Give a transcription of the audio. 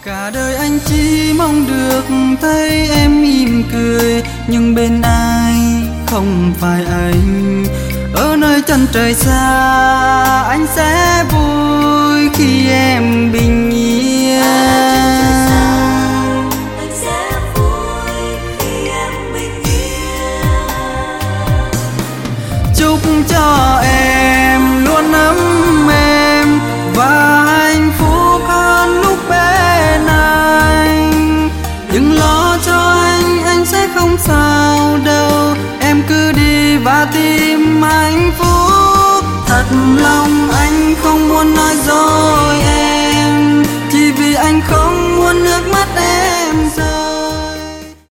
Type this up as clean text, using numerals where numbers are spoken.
Cả đời anh chỉ mong được thấy em mỉm cười, nhưng bên ai không phải anh. Ở nơi chân trời xa anh sẽ vui khi em bình yên. Chúc cho em luôn ấm êm và hạnh phúc hơn lúc bên anh. Đừng lo cho anh sẽ không sao đâu. Em cứ đi và tìm hạnh phúc. Thật lòng anh không muốn nói dối em, chỉ vì anh không muốn nước mắt